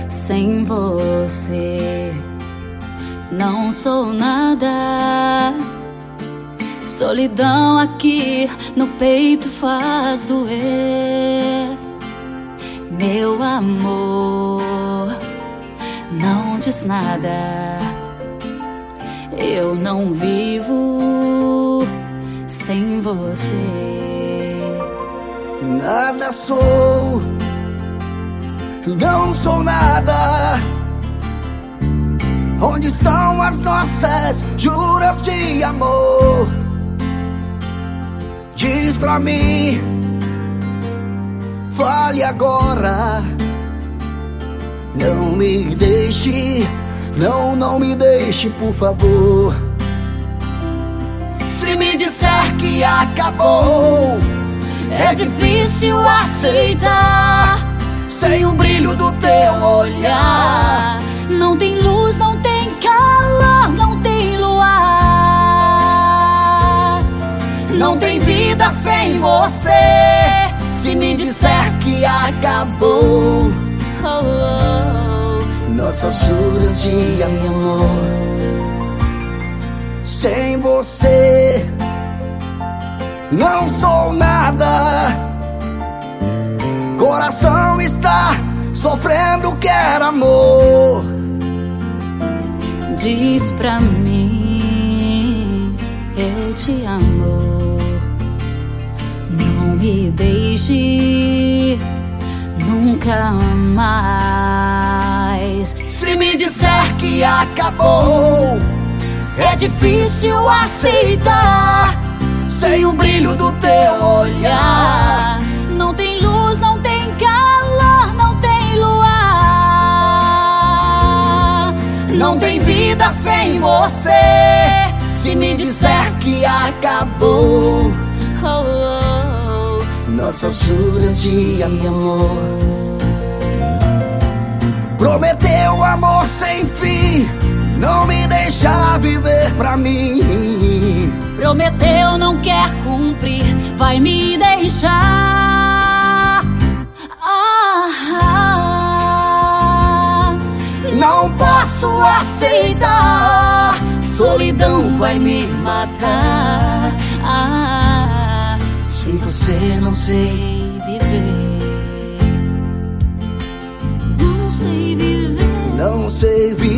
Sem você não sou nada. Solidão aqui no peito faz doer. Meu amor, não diz nada. Eu não vivo sem você. Nada sou, não sou nada. Onde estão as nossas juras de amor? Diz pra mim, fale agora. Não me deixe, não me deixe, por favor. Se me disser que acabou, é difícil aceitar. Sem o brilho do teu olhar, não tem luz, não tem calor, não tem luar. Não tem vida sem você. Se me disser que acabou, nossas juras de amor. Sem você não sou nada. Coração está sofrendo, quer amor. Diz pra mim, eu te amo. Não me deixe nunca mais. Se me disser que acabou, é difícil aceitar. Sem o brilho do teu olhar, não tem luz, não tem calor, não tem luar. Não tem vida sem você. Se me disser que acabou, nossas juras de amor. Prometeu amor sem fim, não me deixar viver pra mim. Prometeu, não quer cumprir, vai me deixar. Não posso aceitar, solidão vai me matar. Sem você não sei viver. Não sei viver. Não sei viver.